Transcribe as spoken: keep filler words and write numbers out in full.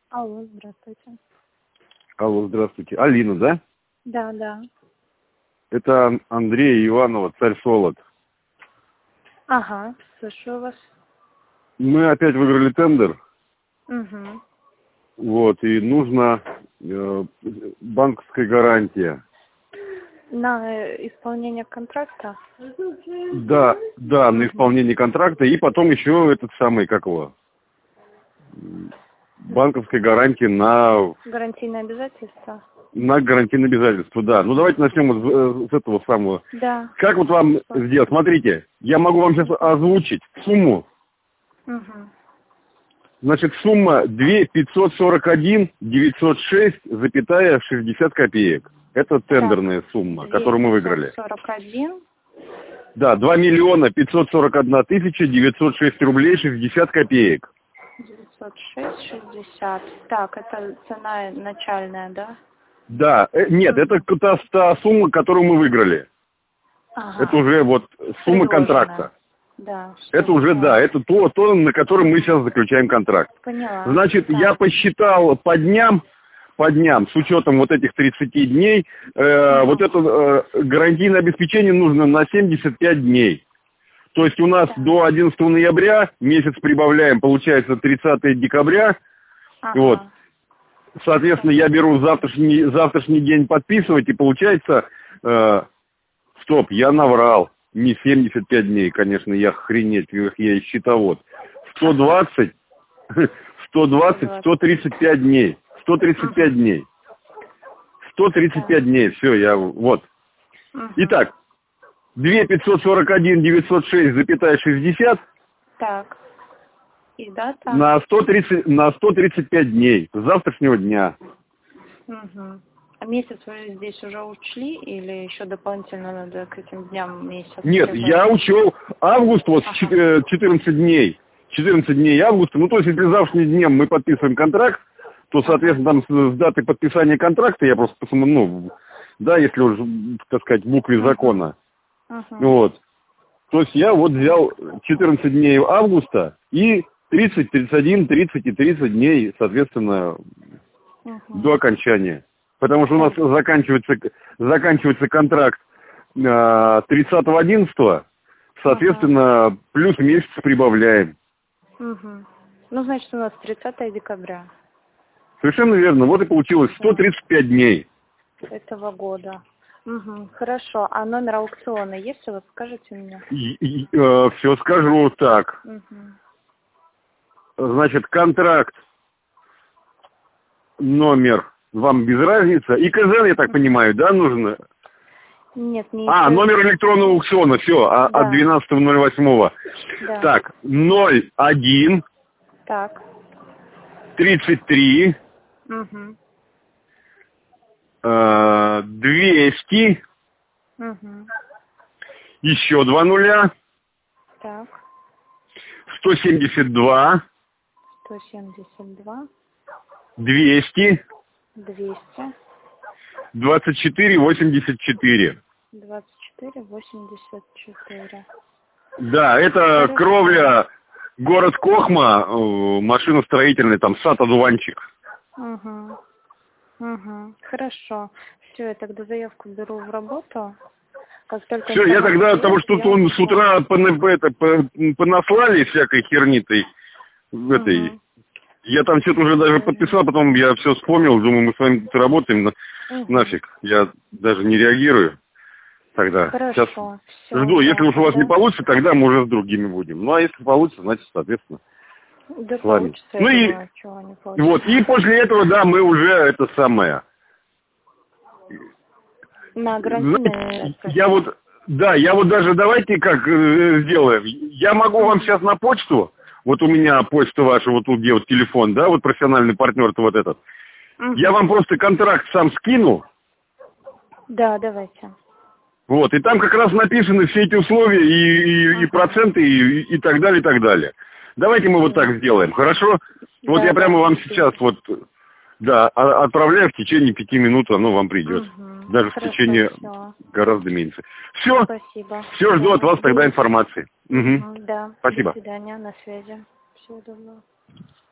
Алло, здравствуйте. Алло, здравствуйте. Алина, да? Да, да. Это Андрей Иванова, Царь Солод. Ага, слушаю вас. Мы опять выиграли тендер. Угу. Вот, и нужна э, банковская гарантия. На э, исполнение контракта? Да, да, на исполнение контракта. И потом еще этот самый, как его, банковская гарантия на... Гарантийные обязательства? На гарантийное обязательство, да. Ну, давайте начнем с, с этого самого. Да. Как вот вам сделать? Смотрите, я могу вам сейчас озвучить сумму. Угу. Значит, сумма две пятьсот сорок один девятьсот шесть запятая шестьдесят копеек. Это тендерная Так, сумма, которую мы выиграли. сорок один. Да, два миллиона пятьсот сорок одна тысяча девятьсот шесть рублей шестьдесят копеек. девятьсот шесть шестьдесят. Так, это цена начальная, да? Да, э, нет, это та, та сумма, которую мы выиграли. Ага. Это уже вот сумма Предложенная. контракта. Да. Это уже, да, это то, то, на котором мы сейчас заключаем контракт. Поняла. Значит, да. я посчитал по дням, по дням, с учетом вот этих тридцати дней, э, Угу. вот это э, гарантийное обеспечение нужно на семьдесят пять дней. То есть у нас Да. до одиннадцатого ноября, месяц прибавляем, получается тридцатого декабря. Ага. Вот. Соответственно, я беру завтрашний, завтрашний день подписывать, и получается, э, стоп, я наврал. Не семьдесят пять дней, конечно, я охренеть, я и счетовод. сто двадцать, сто двадцать, сто тридцать пять дней. сто тридцать пять дней. сто тридцать пять дней, все, я, вот. Итак, две пятьсот сорок один девятьсот шесть запятая шестьдесят. Так. И дата? На сто тридцать, на сто тридцать пять дней, с завтрашнего дня. Угу. А месяц вы здесь уже учли или еще дополнительно надо к этим дням месяц? Нет, прибавить? я учел август, вот Ага. четырнадцать дней. четырнадцать дней августа. Ну, то есть, если завтрашним днем мы подписываем контракт, то, соответственно, там с, с даты подписания контракта, я просто, ну, да, если уже, так сказать, в букве закона. Ага. Вот. То есть я вот взял четырнадцать дней августа и тридцать, тридцать один, тридцать и тридцать дней, соответственно, Ага. до окончания. Потому что у нас заканчивается, заканчивается контракт э, тридцатого одиннадцатого, соответственно, ага. плюс месяц прибавляем. Угу. Ну, значит, у нас тридцатого декабря. Совершенно верно. Вот и получилось сто тридцать пять дней. Этого года. Угу. Хорошо. А номер аукциона есть у вас? Скажите мне. И, и, э, все скажу так. Угу. Значит, контракт номер вам без разницы. И КЗН, я так понимаю, да, нужно? Нет, не А, ИКЗН. номер электронного аукциона, все, да. От двенадцатого ноль восьмого. Да. Так, ноль один. Так. тридцать три. Угу. Э, двести. Угу. Еще два нуля. Так. сто семьдесят два. сто семьдесят два. двести. двести. двадцать четыре восемьдесят четыре. двадцать четыре восемьдесят четыре. Да, это Хорошо. кровля, город Кохма, машиностроительный, там сад Одуванчик. Угу. Угу. Хорошо. Все, я тогда заявку беру в работу. Как только Все, я тогда, есть, потому что тут он с утра понаслали всякой хернитой в этой. Угу. Я там что-то уже даже подписал, потом я все вспомнил, думаю, мы с вами тут работаем, на... угу. нафиг, я даже не реагирую тогда. Хорошо. Сейчас Все, жду, если да, уж у вас да. не получится, тогда мы уже с другими будем. Ну, а если получится, значит, соответственно, Да с вами. получится, Ну я и, думаю, чего не получится. вот, и после этого, да, мы уже это самое. На гарантийное. Знаете, я вот, да, я вот даже, давайте как э, сделаем. Я могу вам сейчас на почту, вот у меня почта ваша, вот тут где вот телефон, да, вот профессиональный партнер-то вот этот. Угу. Я вам просто контракт сам скину. Да, давайте. Вот, и там как раз написаны все эти условия, и, и, Угу. и проценты, и, и так далее, и так далее. Давайте мы вот так сделаем, хорошо? Вот Да, я прямо да, вам спасибо. сейчас вот, да, отправляю в течение пяти минут, оно вам придет. Угу. Даже Хорошо, в течение всё. гораздо меньше. Все, Спасибо. все, жду Да. от вас тогда информации. Угу. Угу, да. Спасибо. До свидания, на связи. Всего доброго.